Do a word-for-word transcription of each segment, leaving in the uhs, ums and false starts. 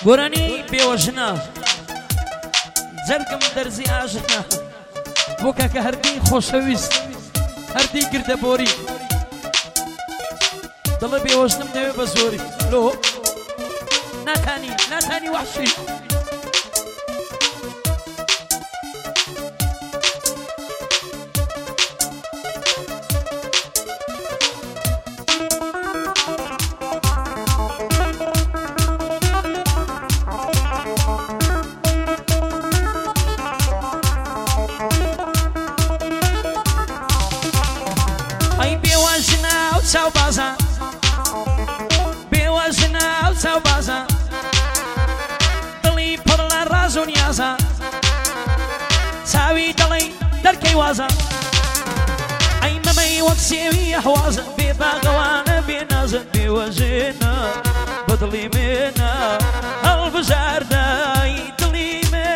گۆرانی بێوەژنە جەرگم دەرزی ئاژنە بۆ کاکە هەردی خۆشەویست هەردی گردەبۆری دڵە بێوەژنم نەوێ بە زۆری لۆ ناتانی ناتانی وەحشی چاو بازا بێوەژنە ئەو چاو بازا دڵی پڕ لە ڕاز و نیازە چاوی دڵی دەرکەی وازە ئەی مەمەی وەک سێوی ئەحوازە بێ باغەوانە بێ نازە بێوەژنە بە دڵی منە هەڵبژاردای دڵی من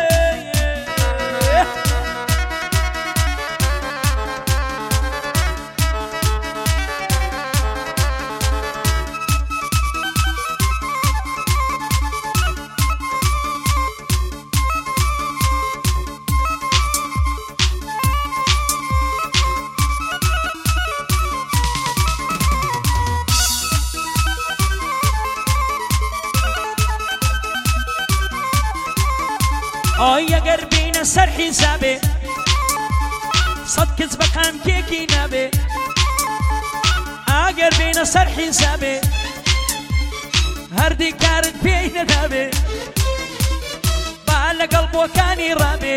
ئای ئەگەر بینە سەر حیسابێ سەد کەس بە قامکێکی نابێ ئەگەر بینە سەر حیسابێ هەردی کارت پێی نەدابێ با لەگەڵ بۆکانی ڕابێ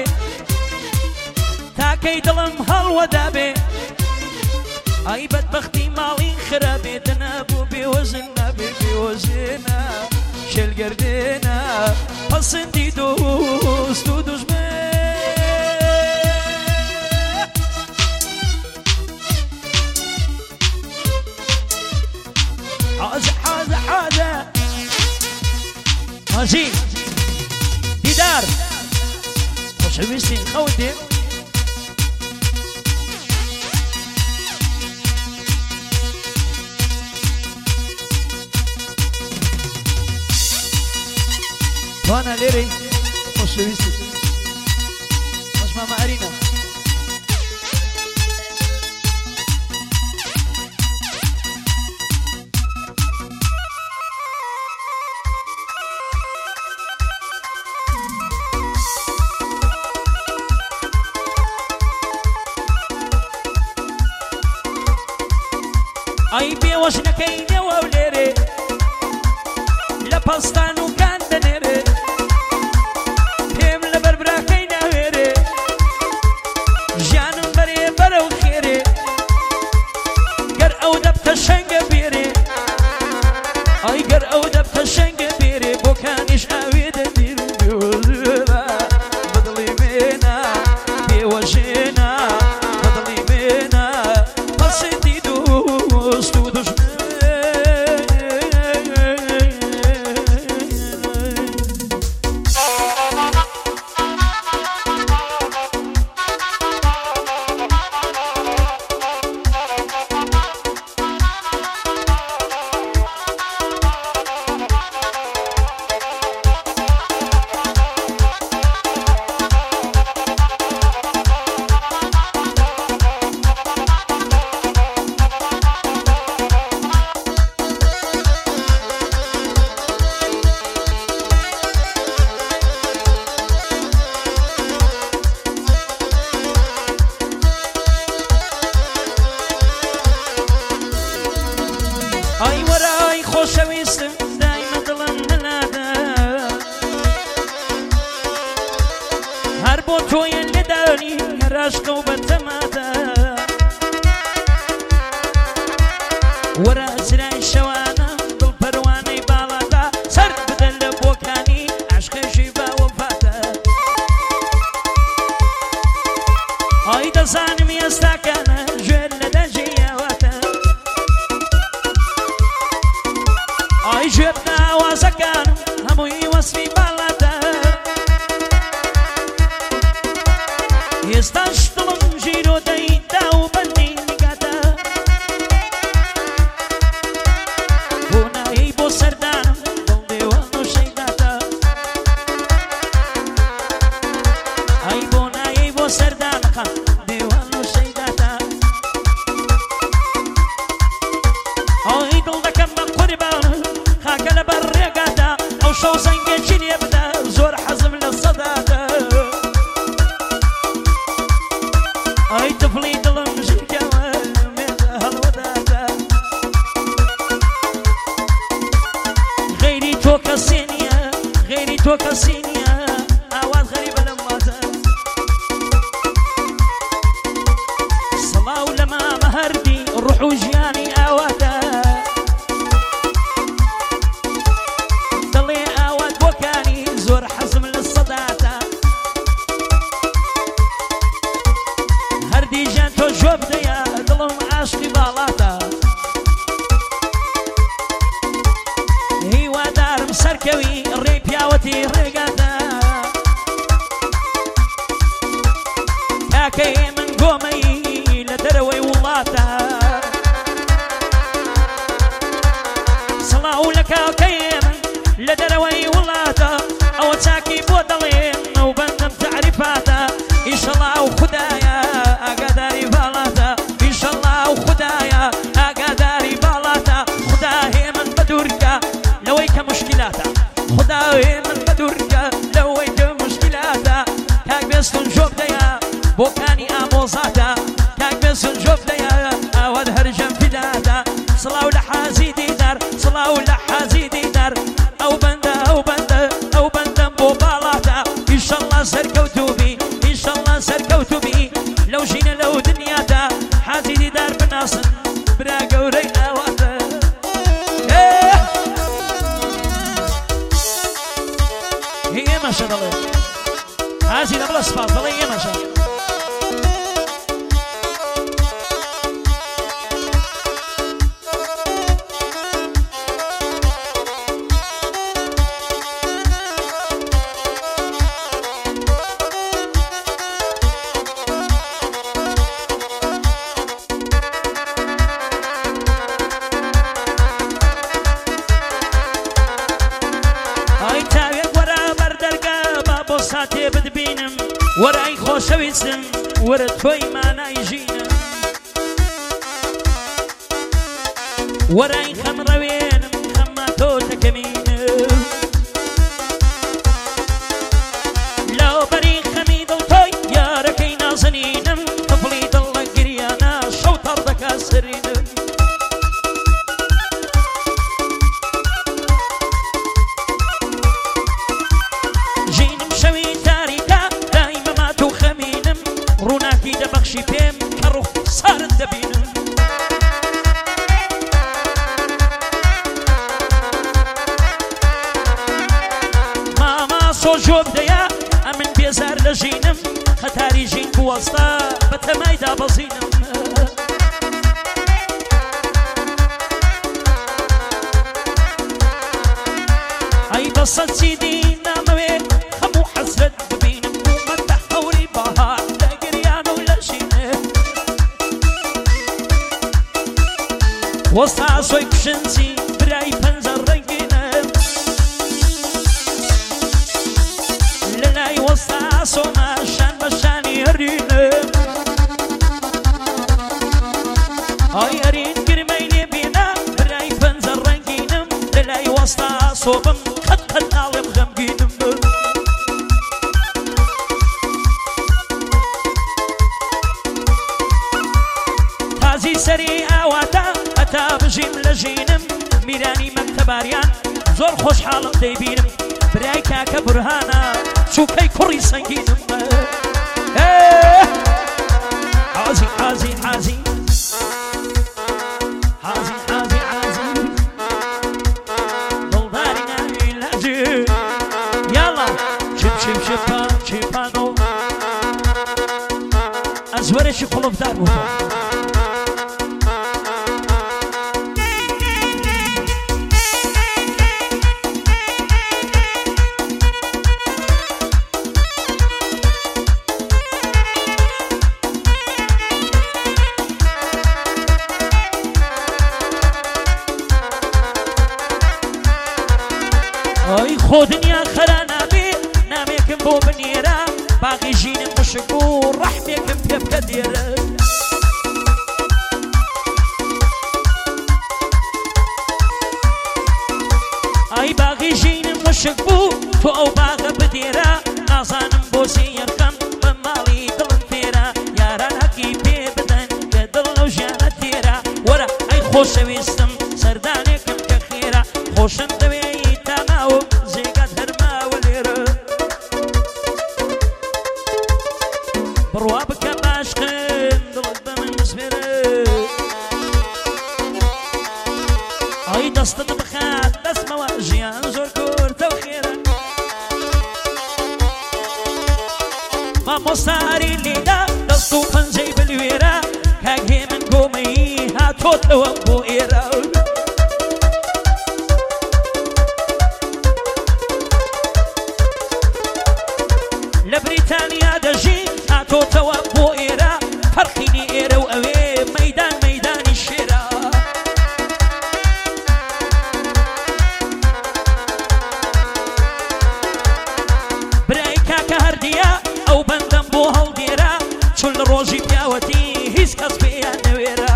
تاکەی دڵم هەڵوەدابێ ئای بەدبەختی ماڵی خراپێ دەنابوو بێوەژن نابێ بێوەژنە شێلگەردێنە پەسەندی دۆست و دوژمن حازە حازە حازە حاجی دیدار خۆشەویستین خەوتێ وانا ليري خۆشەویستی خۆش ماما ئەرینە ئەی بێوەژنەکەی نێوە و لێرێ لە پەستان و کان دەنێرێ خۆشەویستم دایمە دڵم نەلادا هەر بۆ تۆیە لێدانی هەراشکە و بەتەمادا وەرە ئەجرای شەوانە دڵ پەروانەی باڵادا سەر بدەن لە بۆکانی عاشقێژی باوەفاتە ئای دەزانم ئێستاکانە ژێر لە دەژی ئاواتە ئای ژێر ئاوازەکانم هەمووی وەسفی باڵاتە ئێستاش دڵم ژیرۆدەی دا و بەندی نیگاتە بۆ نایی بۆ سەردانم دڵ دێوان و شەیداتە خان ديوان وشيداتا ئەوی دڵ دەکەم بە قوربان خاکە لە بەڕێگادا ئەو شەو زەنگێکی لێ بدە زۆر حەزم لە سەدادا ئەی تفڵی دڵم ژینکەوە مێدە هەڵوەدادا غەیری تۆ کەسێ نییە غەیری تۆ کەسی نییە ئاوات غەریبە لەم واتە سەڵاو لە مامە هەردی ڕوح و ژیانی ئاوادا دڵێ ئاوات بۆکانی زۆر حەزم لە سەداتا هەردی ژیان تۆ ژۆ بدەیە دڵم عاشقی باڵاتە هیوادارم سەرکەوی ڕێی پیاوەتی ڕێگادا کاکەی من گۆمەی لە دەرەوەی وڵاتە سەڵاو لە کاکەی من لە دەرەوەی وڵاتە ئەوە چاکی بۆ دەڵێن ئەو بەندەم تعریفاتە ئیشەڵا و خودایە ئاگاداری باڵاتە ئیشەڵا و خودایە ئاگاداری باڵاتە خدا هێ من بەدوورکە لەوەی کە مشکلاتە خدا هێ من بەدوورکە لەوەی کە مشکلاتە کاک بێستون ژۆ بدەیە بۆکانی ئامۆزاتە کاک بێستون ژۆ بدەیە ئاوات هەرجەم فیداتە سڵاو لە حازی دیدار سڵاو لە حازی دیدار ئەو بەندە ئەو بەندە ئەو بەندەم بۆ باڵاتە ئیشەڵا سەرکەوتوبی ئیشەڵا سەرکەوتوبی لەو ژینە لەو دنیادا حازی دیدار بناسن برا گەورەی ئاواتە ئێمەشە دەڵێ حازی لە بڵە سپاس دەڵێ ئێمەشە ساتێ بدبینم وەرای خۆشەویستم وەرە تۆی مانای ژینم وەرای خەمڕەوێنم خەمما تۆ دەکەمینم لەوبەری خەمی دڵ تۆی یارەکەی نازەنینم تەفڵی دڵ لە گریانە شەو تەڕ دەکا سەرینم ڕووناکی دەبەخشی پێم کە ڕوح سارت دەبینم ماما سۆژۆ بدەیە ئەمن بێزار لە ژینم خەتاری ژین بوەستە بە تەمایدا بەزینم ئەی بەسەد چیدی نامەوێ هەموو حەسرەت ببینم ومە بە هەوری بەهار وەستا سۆی کوشنجی برای پەنجە ڕەنگینم لە لای وەستا سۆمە شان بە شانی هەرینم ئای هەرین گرمەی لێ بێنە برای پەنجە ڕەنگینم لە لای وەستا سۆبم قەت قەت ناڵێم غەمگینم تازی سەری ئاواتە تا بژیم لە ژینم میرانی مەکتەباریان زۆر خۆشحاڵم دەیبینم برای کاکە بورهانە چووکەی کوڕی سەنگینم حازی حازی حازی حازی حازی حازی دڵداری ناوی لاجی یاڵا چپ چپ چپا چپانۆ ئەزوەرێکی قوڵفدار بوو ئەی خۆ دنیا خەرا نابێ نامێکم بۆ بنێرە باقی ژینم بشک و ڕەحمێکم خۆشەویستم سەردانێکم کە خێرا خۆشم دەوێی تاماوە جێگات هەرماوە لێرە بڕوا بکە باشقم دڵت بە من سوێرە ئەی دەستت بخات دەستمەوە ژیان زۆر کورتە و خێرە مامۆستاری لێدا دەست و پەنجەی بلوێرە کاک هێمن گۆمەیی هاتۆتەوە بۆ ئێرە لە بریتانیا دەژی هاتۆتەوە بۆ ئێرە فەرقینی ئێرە و ئەوێ مەیدان مەیدانی شێرە برای کاکە هەردیە ئەو بەندەم بۆ هەڵدێرە چون لە ڕۆژی پیاوەتی هیچ کەس پێیان نەوێرە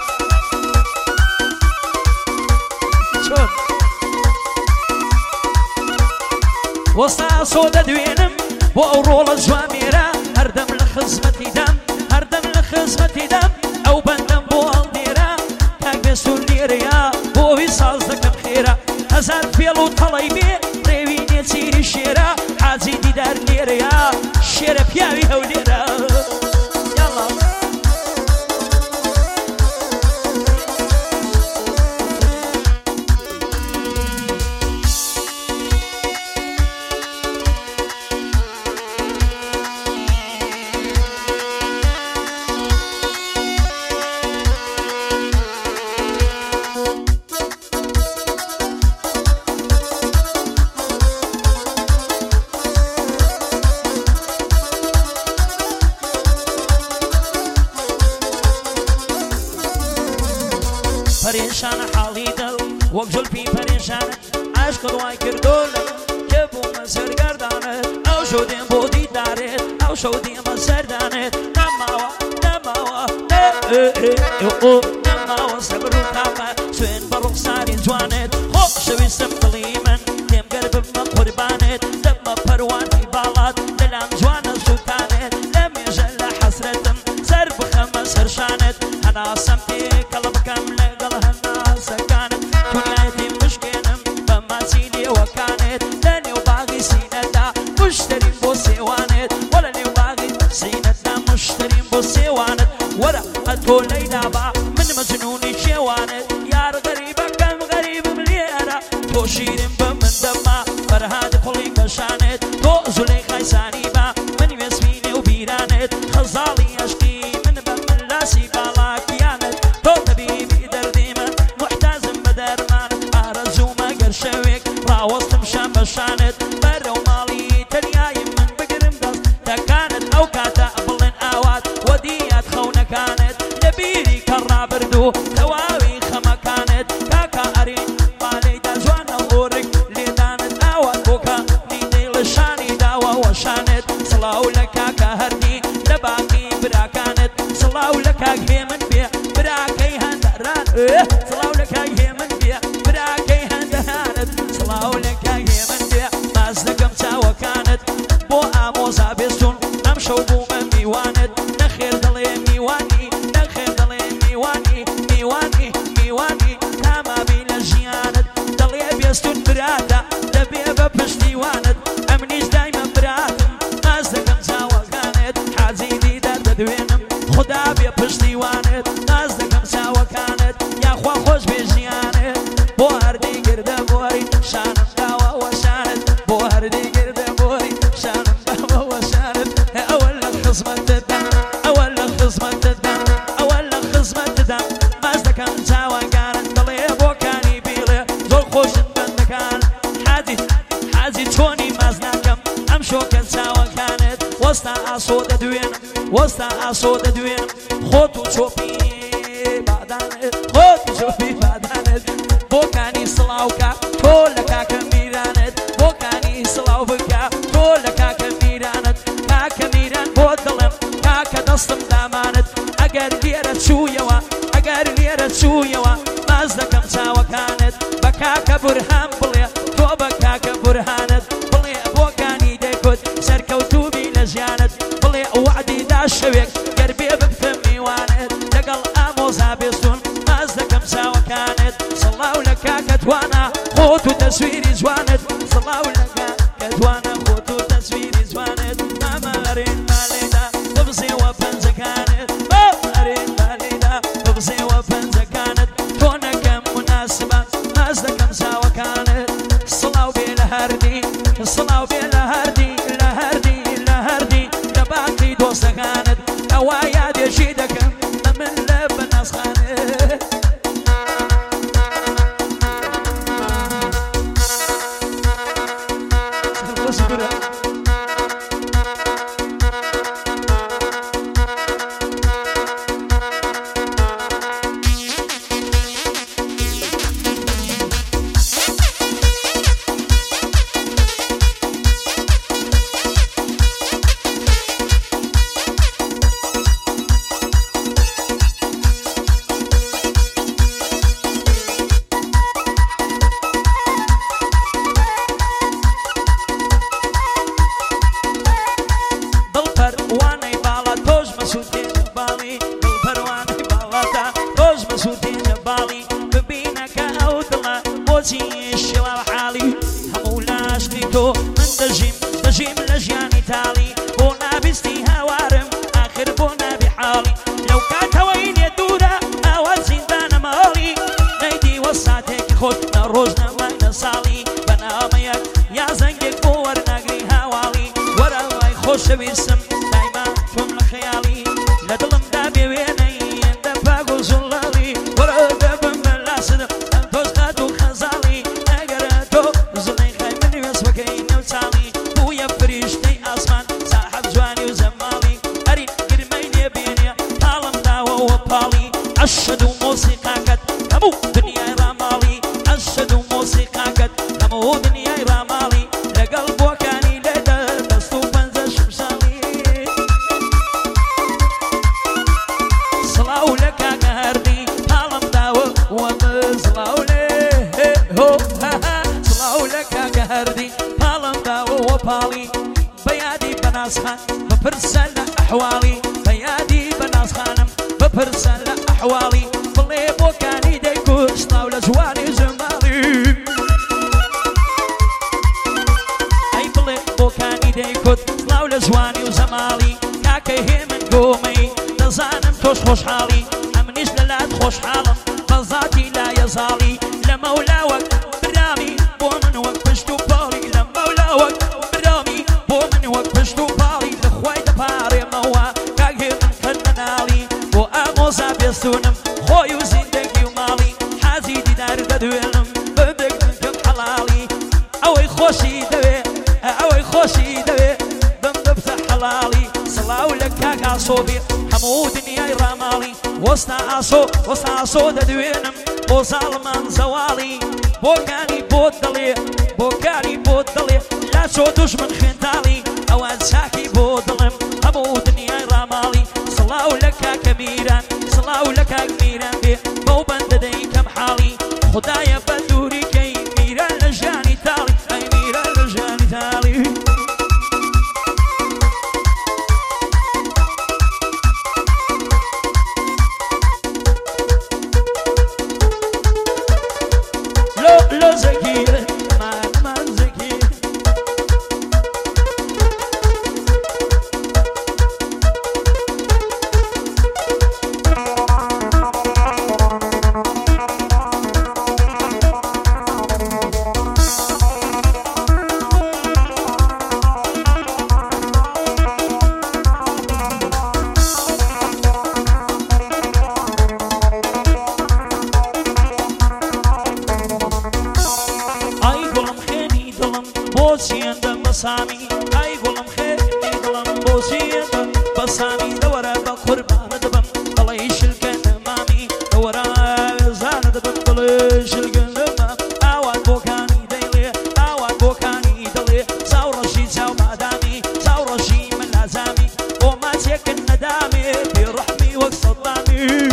وەستا ئاسۆ دەدوێنم بۆ ئەو ڕۆڵە جوامێرە هەردەم لە خزمەتی دەم هەردەم لە خزمەتی دەم ئەو بەندەم بۆ هەڵدێرە کاک بێسوور لێرەیە بۆ ئەوی ساز دەکەم خێرە هەزار فێڵ و تەڵەی بێ ڕێوی نێچیری شێرە حاجی دیدار لێرەیە شێرە پیاوی هەولێرە پەرێشانە حاڵی دڵ وەک جولپی پەرێشانە عاشق دوای کردۆ لە کە بوومە سەرگەردانت ئەو شەو دێم بۆ دیدارێت ئەو شەو دێمە سەردانێت نەماوە نەماوە نەماوە سەبر و تاقە سوێن بە ڕوخساری جوانێت خۆشەویستم دڵی من تێمگەر ببمە قوربانێت دەبمە پەروانی باڵات دلام جوانە سووتانێت لە مێژە لە حەسرەتم سەر بخەمە سەرشانێت هەناسەم تێکەڵە بکەم لەگەڵ هەناسەکانت دونیایەتی مشکێنم بە ماچی لێوەکانێت لە نێو باغی سینەدا مشتریم بۆ سێوانێت وەرە نێو باغی سینەدا مشتریم بۆ سێوانت وەرە ئەتۆ لەیلابا من مەجنونی شێوانت یار غەریبەکەم غەریبم لێرە تۆ شیرم بە من دەما فەرهاد کوڵی کەشانێت تۆ زولەیخای سانی با من وێسمینێ و بیرانێت خەزاڵی عەشقی من بە من لاسی باڵاکیانت تۆ تەبیبی دەردی من محتازم بە دەرمانت ئارەزوومە گەر شەوێک ڕاوەستم شەم بەشانت بەرەو ماڵی تەنیایی من بگرم دەست دەکانت ئەو کاتە بڵێن ئاوات وەدیات خەونەکانت لە بیری کە ڕابردوو تەواوی خەمەکانت کاکە ئەرین باڵێیدا جوانە ئۆرگ لێدانت ئاوات بۆکە نیدەی لە شانی داوە وەشانت سڵاو لە کاکە هەردی لە باقی براکانت سڵاو لە کاک هێمن بێ براکەی هەندەران سڵاو لە کاک هێمن بێ براکەی هەندەرانت سڵاو لە کاک هێمن بێ باز دەکەم چاوەکانت بۆ ئامۆزا بێستون ئەم شەو بوومە میوانت نەخێر دەڵێ میوانی نەخێر دەڵێ میوانی میوانی میوانی تامابی لە ژیانت دەڵێ بێستون براتە دەبێ بە پشتیوانت ئەمنیش دایمە براتم باز دەکەم چاوەکانت حاجی دیدار دەدوێنم خدا بێ پشتیوانت باز دەکەم چاوەکانت یاخوا خۆش بێ ژیانت بۆ هەردی گردە بۆری شانم داوە وەشانت بۆ هەردی گردە بۆری شانم داوە وەشانت ئەوە لە خزمەتتدا ئەوە لە خزمەتتدا ئەوە لە خزمەتتدا باز دەکەم چاوەکانت دڵێ بۆکانی بیڵێ زۆر خۆشت بەندەکان حاجی حاجی چۆنی باز ناکەم ئەم شۆکە چاوەکانت وەستا ئاسۆ دەدوێنم وەستا ئاسۆ دەدوێنم خۆت و چۆپی بادانت خۆت و چۆپی بادانت بۆکانی سڵاوکە تۆ لە کاکە میرانت بۆکانی سڵاو بکە تۆ لە کاکە میرانت کاکە میران بۆ دڵم کاکە دەستم دامانت ئەگەر لێرە چوویەوە ئەگەر لێرە چوویەوە باز دەکەم چاوەکانت بە کاکە بورهان بڵێ تۆ بە کاکە بورهانت بڵێ بۆکانی دەیکوت سەرکەوتوبی لە ژیانت بڵێ وعدی دا شەوێک گەر بێ ببتە میوانت لەگەڵ ئامۆزا بێستون باز دەکەم چاوەکانت كدوانا خوتو تسويري زوانت صلاة ولقا كدوانا خوتو تسويري زوانت ماما أرين ماليدا تبصي وفنزة كانت ماما أرين ماليدا تبصي وفنزة كانت تونا كم مناسبة مازدا كم ساوة كانت صلاة بيلا هردي صلاة بيلا هردي لا هردي لا هردي لباقي دوسة كانت أوايا دي شيدك من لب الناس خانت وصاصو ددوينم بو ظالمان زوالي بو كاني بو دلي بو كاني بو دلي لا شو دشمن خنتالي اوان ساكي بو ظلم ابو دنيا رامالي صلاو لك كبيرا صلاو لك كبيرا بو بند دي كم حالي خدايا بدوري كي ميرا لجاني تالي اي ميرا لجاني تالي لو زكية ما ما زكية بسامي اي قلم خير قلم بوسيد بسامي دورا بقربان دبم طليش الكنمامي دورا زان دبم طليش الكنمام اوان بوكاني ديلي اوان بوكاني ديلي ساو رشي ساو مادامي ساو رشي من لازامي وما تيك الندامي برحمي وصدامي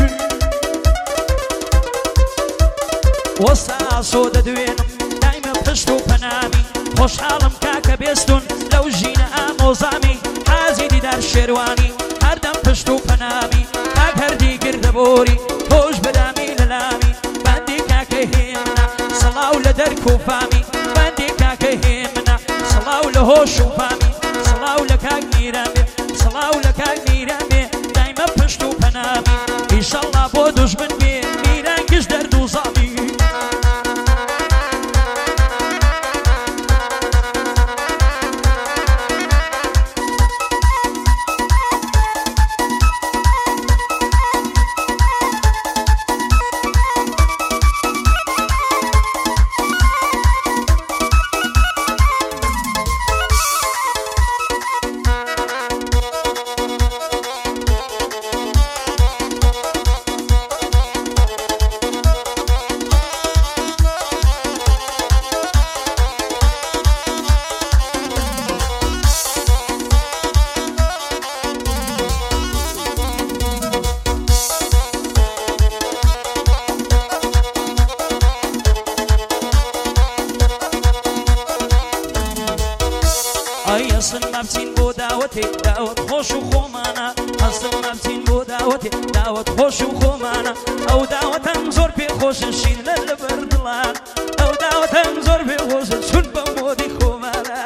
وسا سود دوينم دايما بتشتو بنامي خوش حالم كاكا بيستون لو جينا اموزامي حازي دي دار شيرواني هردم پشتو پنامي كاك هردي قردبوري خوش بدامي للامي باندي كاكا هيمنا سڵاو لە دەرک و فامی بەندێ کاکە هێمنە سڵاو لە هۆش و فامی سڵاو لە کاک میرامێ سڵاو لە کاک میرامێ دایمە پشت و پەنامی ئیشەڵڵا بۆ دوژمن بێ میرانگشت دەرد و زامی هەستن مەبچین بۆ داوەتێ داوەت خۆش و خۆمانە هەستن مەبچین بۆ داوەتێ داوەت خۆش و خۆمانە ئەو داوەتەم زۆر پێخۆشن شیرنە لەبەر دڵان ئەو داوەتەم زۆر پێخۆشن چون بە مۆدی خۆمانە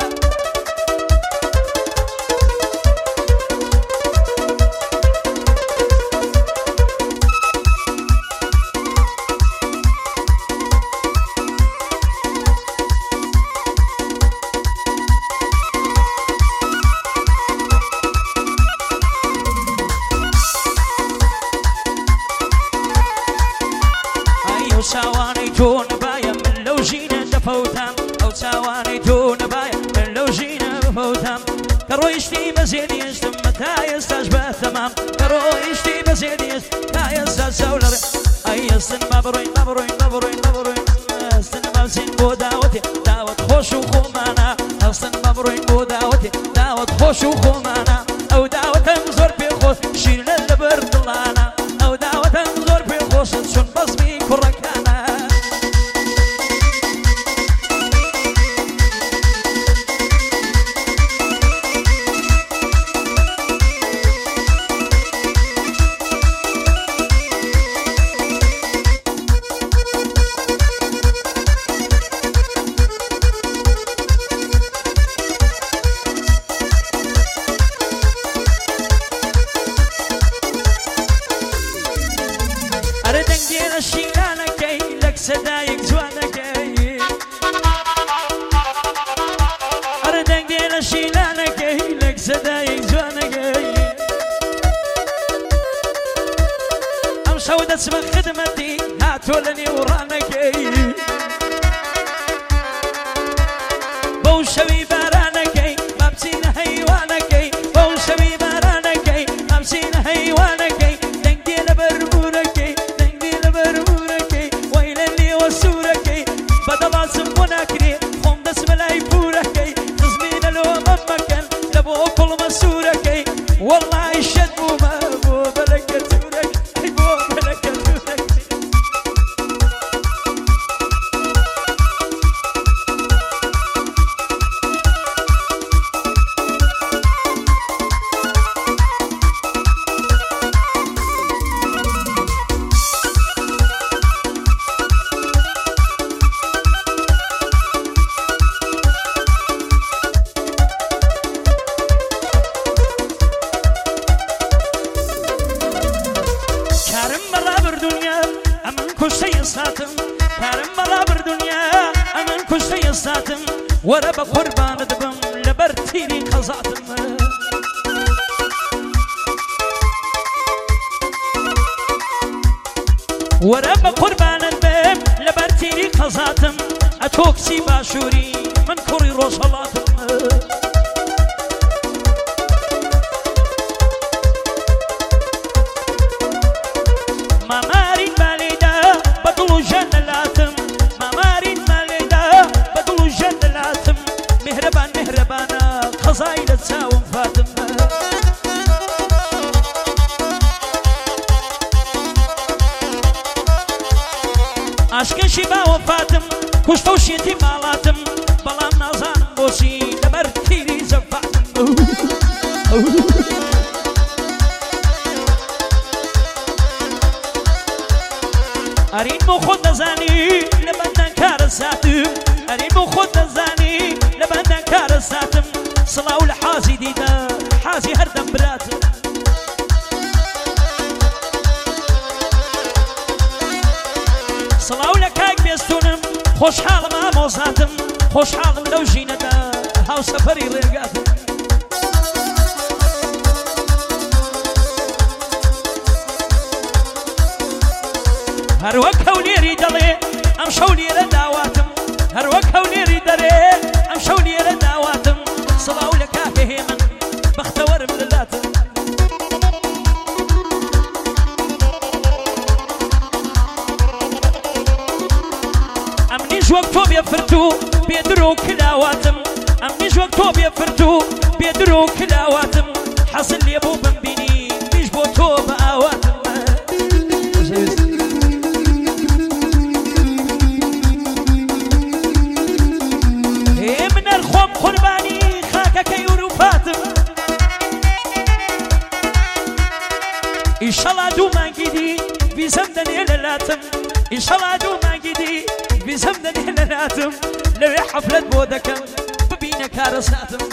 ئەو چاوانەی تۆ نەبایە من لەو ژینە دەفەوتام ئەو چاوانەی تۆ نەبایە من لەو ژینە بفەوتام کە ڕۆیشتی بەزێری هێشتم تا ئێستاش بە تەمام کە ڕۆیشتی بەزێری هێشت تا ئێستا چاو لەڕێ ئەی هەستن با بڕۆین با بڕۆین با بڕۆین با بڕۆین هەستن بەچین بۆ داوەتێ داوەت خۆش و خۆمانە هەستن با بڕۆین بۆ داوەتێ داوەت خۆش و خۆمانە ئەو داوەتەم زۆر پێخۆش شیرنە لەبەر دڵانە ئەو داوەتەم زۆر پێخۆشن چون بەزمی کوڕەکانە ئەرە دەنگێنە شیرانەکەی لەک سەدایەک جوانەکەی ئەرە دەنگێنە شیرانەکەی لەک سەدایەک جوانەکەی ئەم شەو دەچمە خدمەتی هاتۆ لە نێوڕانەکەی بەو شەوی بارانەکەی با بچینە هەیوانەکەی بەو شەوی بارانەکەی با بچینە هەیوانەکەی دەنگێ لە بەربوونەکەی بەدەڵاسم بۆ ناکرێ خۆم دەچمە لای پورەکەی دزمینە لۆ مەمەکەن لە بۆ پڵمە سوورەکەی وەڵڵای شەد بوومە بۆ بەرەکەتورەکەی بۆ بەرەکەتورەکەی کارم بەڕابردونیا ئەمن کوشتەی ساتم کارم بەڕابردونیا ئەمن کوشتەی ساتم وەرە بە قوربانت بم لەبەر تیری قەزاتم وەرە بە قوربانت بم لەبەر تیری قەزاتم ئەتۆ کچی باشووری من کوڕی ڕۆژهەڵاتم مامارین مالیدا بەدڵ و ژەن دەلاتم مامارین مالیدا بەدڵ و ژەن دەلاتم میهرەبان میهرەبانە قەزای لە چاوم فاتم ئاشکەشی باوەفاتم کوشتە و شێتی ماڵاتم بەڵام نازانم بۆچی لەبەر تیری جەفاتم أرين مو خود نزاني لبندن كار الساتم أرين مو خود نزاني لبندن كار الساتم صلاة لحازي ديدا حازي هردم براتم صلاة لكاك بيستونم خوش حال ما موزاتم خوش حالم لو جينتا هاو سفري رقاتم هروك هوليري دلي ام شولي لدعواتم هروك هوليري دلي ام شولي لدعواتم صلاة لكاك هيمن بختور ملاتم امنيش وقتو بيفرتو بيدرو كلاواتم امنيش وقتو بيفرتو بيدرو كلاواتم حصل لي ابو بنبيني مش بوتو بآواتم هي من الخوم قرباني خاكك يوروفاتم ان شاء الله دوما جدي في زمدني للاتم ان شاء الله دوما جدي في زمدني للاتم لو حفلة بودكم ببينا كارساتم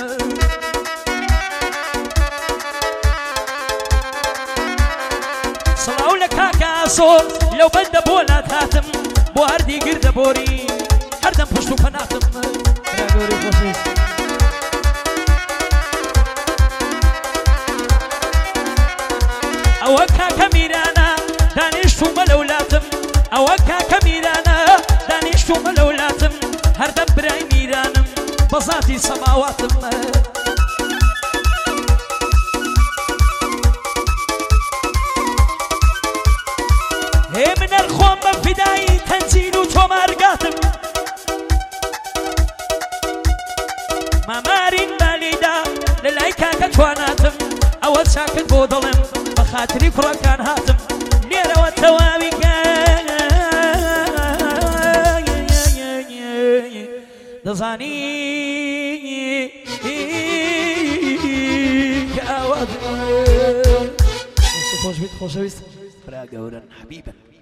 صلاة لك هاكا صوت لو بند بولا تاتم بو هردي قرد بوري هردم پشتو فناتم يا دوري خوشيس اوكا كميرانا دانشتو ملولاتم اوكا كميرانا دانشتو ملولاتم هردم براي ميرانم بزاتي سماواتم هي من الخوم بفداي تنزيل وتومارقاتم ما مارين باليدا للايكا كتواناتم اول ساكن بوضلم بخاطري كروكان هاتم نيرا والتوابي دزاني كاواد خوش بيت خوش بيت برا قورن حبيبا